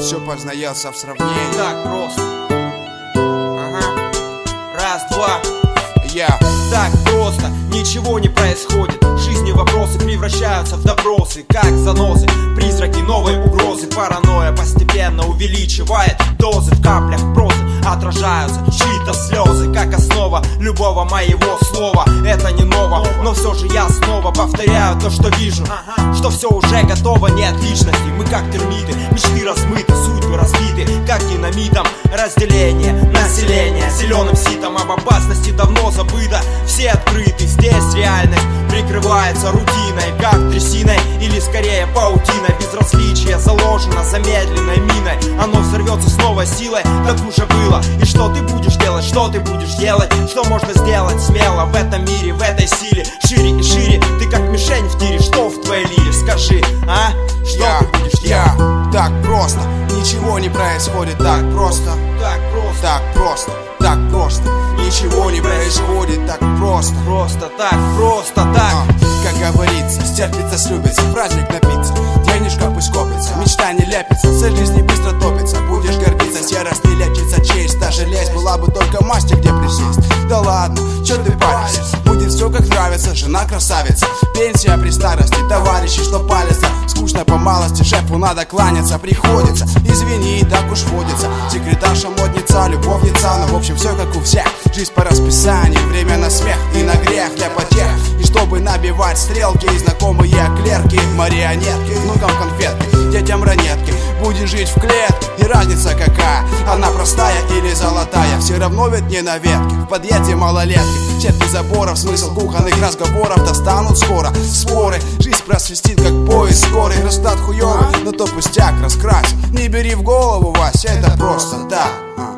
все познается в сравнении. Так просто. Ага. Раз, два. Я. Так просто, ничего не происходит. В жизни вопросы превращаются в допросы, как занозы, призраки новой угрозы. Паранойя постепенно увеличивает дозы. В каплях прозы отражаются чьи-то слезы, как основа любого моего слова. Это не ново, но все же я снова повторяю то, что вижу, что все уже готово, нет личности. Мы как термиты, мечты размыты, судьбы разбиты, как динамитом. Разделение населения зеленым ситом, об опасности давно забыто. Все открыты, здесь реальность прикрывается рутиной, как трясиной или скорее паутиной. Безразличие заложено замедленной миной, оно взорвется с новой силой, так уже было. И что ты будешь делать, что ты будешь делать, что можно сделать смело в этом мире, в этой силе. Шире и шире, ты как мишень в тире, что в твоей лире, скажи, а? Что ты будешь делать? Так просто, ничего не происходит так просто. Так просто, Так просто, так просто, ничего не происходит так просто. просто так. Как говорится, стерпится, слюбится, праздник напиться, денежка пусть копится, мечта не лепится, цель жизни быстро топится. Будешь гордиться, серость не лечится, честь, даже лезть была бы только масти, где присесть. Да ладно, чё ты паришься, будет все как нравится, жена красавица, пенсия при старости, товарищи, что палятся. Скучно по малости, шефу надо кланяться, приходится, извини, так уж водится. Секретарша, модница, любовница, но в общем все как у всех. Жизнь по расписанию, время на смех и на грех для потех. И чтобы набивать стрелки, и знакомые клерки, марионетки, внукам конфетки, детям ранетки. Будешь жить в клетке, и разница какая, она простая или золотая, все равно ведь не на ветке. В подъезде малолетки, сетки заборов, смысл кухонных разговоров достанут скоро. Споры, жизнь просвистит как поезд скорый. Результат хуёвый, но то пустяк раскрасим. Не бери в голову, Вася, это просто так.